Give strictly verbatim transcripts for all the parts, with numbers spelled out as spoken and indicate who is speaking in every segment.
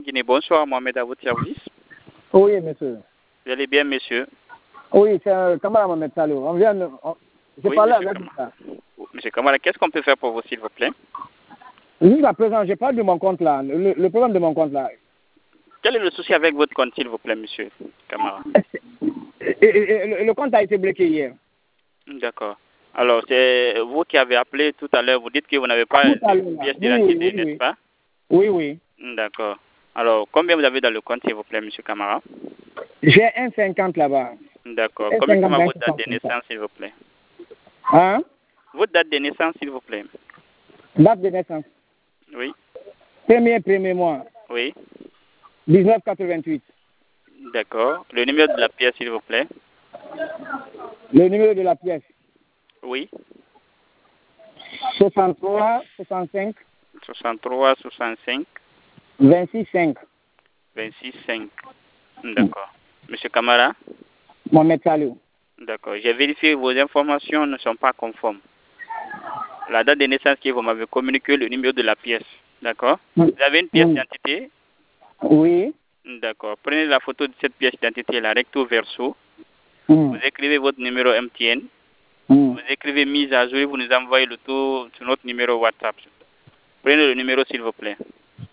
Speaker 1: Guinée, bonsoir, Mohamed à votre service.
Speaker 2: Oui, monsieur.
Speaker 1: Vous allez bien, monsieur?
Speaker 2: Oui, c'est un camarade Mohamed Salou. On vient de... on- J'ai
Speaker 1: Oui,
Speaker 2: parlé
Speaker 1: monsieur
Speaker 2: avec
Speaker 1: Kamara.
Speaker 2: lui.
Speaker 1: Monsieur Kamara, qu'est-ce qu'on peut faire pour vous, s'il vous plaît?
Speaker 2: Jusqu'à présent, j'ai parlé de mon compte là. Le, le problème de mon compte là.
Speaker 1: Quel est le souci avec votre compte, s'il vous plaît, monsieur Kamara?
Speaker 2: Et- et- et le, le compte a été bloqué hier.
Speaker 1: D'accord. Alors, c'est vous qui avez appelé tout à l'heure. Vous dites que vous n'avez pas
Speaker 2: Tout à
Speaker 1: de
Speaker 2: l'heure là.
Speaker 1: pièce
Speaker 2: Oui, oui,
Speaker 1: d'identité,
Speaker 2: oui,
Speaker 1: n'est-ce
Speaker 2: oui.
Speaker 1: pas?
Speaker 2: Oui, oui.
Speaker 1: D'accord. Alors, combien vous avez dans le compte, s'il vous plaît, monsieur Kamara?
Speaker 2: J'ai un cinquante là-bas.
Speaker 1: D'accord.
Speaker 2: Un
Speaker 1: Communiquez-moi
Speaker 2: cinquante,
Speaker 1: votre date de
Speaker 2: comme ça.
Speaker 1: naissance, s'il vous plaît.
Speaker 2: Hein?
Speaker 1: Votre date de naissance, s'il vous plaît.
Speaker 2: Date de naissance.
Speaker 1: Oui.
Speaker 2: Premier, premier mois.
Speaker 1: Oui.
Speaker 2: dix-neuf quatre-vingt-huit.
Speaker 1: D'accord. Le numéro de la pièce, s'il vous plaît.
Speaker 2: Le numéro de la pièce.
Speaker 1: Oui.
Speaker 2: soixante-trois, soixante-cinq,
Speaker 1: soixante-trois, soixante-cinq,
Speaker 2: vingt-six, cinq.
Speaker 1: vingt-six, cinq. D'accord. Monsieur Kamara?
Speaker 2: Mohamed Salou.
Speaker 1: D'accord. J'ai vérifié, vos informations ne sont pas conformes. La date de naissance que vous m'avez communiqué, le numéro de la pièce. D'accord.
Speaker 2: Mm.
Speaker 1: Vous avez une pièce
Speaker 2: Mm.
Speaker 1: d'identité?
Speaker 2: Oui.
Speaker 1: D'accord. Prenez la photo de cette pièce d'identité, la recto verso.
Speaker 2: Mm.
Speaker 1: Vous écrivez votre numéro M T N.
Speaker 2: Mm.
Speaker 1: Vous écrivez mise à jour et vous nous envoyez le tout sur notre numéro WhatsApp. Prenez le numéro, s'il vous plaît.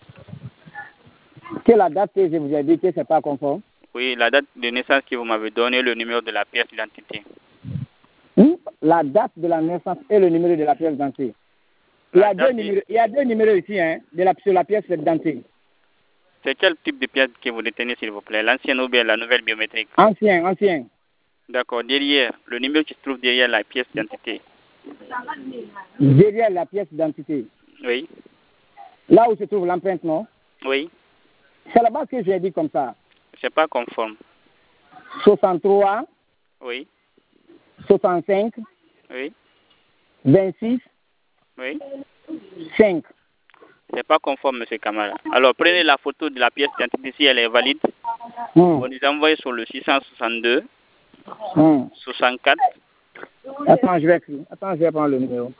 Speaker 2: Que la date que je vous ai dit que c'est pas conforme.
Speaker 1: Oui, la date de naissance que vous m'avez donné, le numéro de la pièce d'identité.
Speaker 2: Hmm? La date de la naissance et le numéro de la pièce d'identité. Il y
Speaker 1: La
Speaker 2: a deux
Speaker 1: date,
Speaker 2: numéros, il y a deux numéros ici, hein, de la, sur la pièce d'identité.
Speaker 1: c'est quel type de pièce que vous détenez, s'il vous plaît? L'ancienne ou bien la nouvelle biométrique?
Speaker 2: Ancien, ancien.
Speaker 1: D'accord. Derrière, le numéro qui se trouve derrière la pièce d'identité.
Speaker 2: Derrière la pièce d'identité.
Speaker 1: Oui.
Speaker 2: Là où se trouve l'empreinte, non?
Speaker 1: Oui.
Speaker 2: C'est là-bas que j'ai dit comme ça.
Speaker 1: C'est pas conforme.
Speaker 2: soixante-trois,
Speaker 1: Oui.
Speaker 2: soixante-cinq,
Speaker 1: Oui.
Speaker 2: vingt-six,
Speaker 1: Oui.
Speaker 2: cinq.
Speaker 1: C'est pas conforme, monsieur Kamara. Alors, prenez la photo de la pièce d'identité si elle est valide.
Speaker 2: Hmm.
Speaker 1: Vous nous envoyez sur le six cent soixante-deux,
Speaker 2: Hmm.
Speaker 1: soixante-quatre.
Speaker 2: Attends, je vais écrire. Attends, je vais prendre le numéro.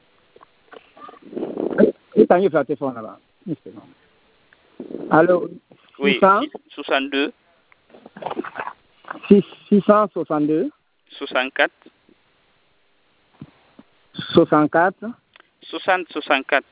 Speaker 2: Il t'en le téléphone là-bas. Une seconde. Allô?
Speaker 1: Oui.
Speaker 2: six cents,
Speaker 1: soixante-deux,
Speaker 2: six cent soixante-deux,
Speaker 1: soixante-quatre,
Speaker 2: soixante-quatre,
Speaker 1: soixante, soixante-quatre.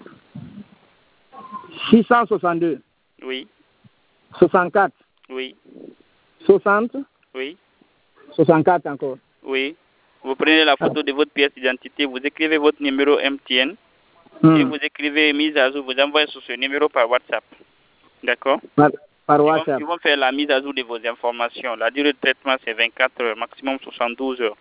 Speaker 2: six cent soixante-deux,
Speaker 1: Oui.
Speaker 2: soixante-quatre,
Speaker 1: Oui.
Speaker 2: soixante,
Speaker 1: Oui.
Speaker 2: soixante-quatre encore.
Speaker 1: Oui. Vous prenez la photo de votre pièce d'identité, vous écrivez votre numéro M T N
Speaker 2: Hmm.
Speaker 1: et vous écrivez mise à jour, vous envoyez sur ce numéro par WhatsApp. D'accord?
Speaker 2: Par, par
Speaker 1: Ils vont,
Speaker 2: WhatsApp.
Speaker 1: ils vont faire la mise à jour de vos informations. La durée de traitement, c'est vingt-quatre heures, maximum soixante-douze heures.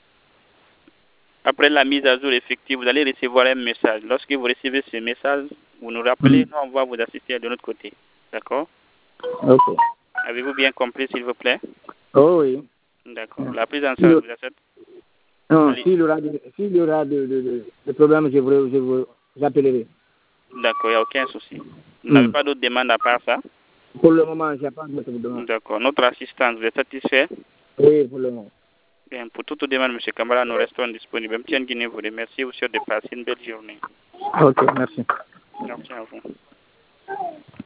Speaker 1: Après la mise à jour effective, vous allez recevoir un message. Lorsque vous recevez ce message, vous nous rappelez,
Speaker 2: Hmm.
Speaker 1: nous, on va vous assister de notre côté. D'accord?
Speaker 2: Ok.
Speaker 1: Avez-vous bien compris, s'il vous plaît?
Speaker 2: Oh oui.
Speaker 1: D'accord.
Speaker 2: Hmm.
Speaker 1: La prise en
Speaker 2: Si
Speaker 1: charge
Speaker 2: le-
Speaker 1: vous accepte?
Speaker 2: Non,
Speaker 1: Allez.
Speaker 2: s'il y aura de, s'il y aura de, de, de, de problèmes, je vous, je vous appellerai.
Speaker 1: D'accord, il n'y a aucun souci. Vous
Speaker 2: Hmm.
Speaker 1: n'avez pas d'autres demandes à part ça?
Speaker 2: Pour le moment, je n'ai pas de demande.
Speaker 1: D'accord. Notre assistance, vous êtes satisfait?
Speaker 2: Oui, pour le moment.
Speaker 1: Bien, pour toute demande, M. Kamara, nous restons disponibles. M T N Guinée vous remercie. Vous souhaite de passer une belle journée.
Speaker 2: Ok, merci.
Speaker 1: Merci à vous.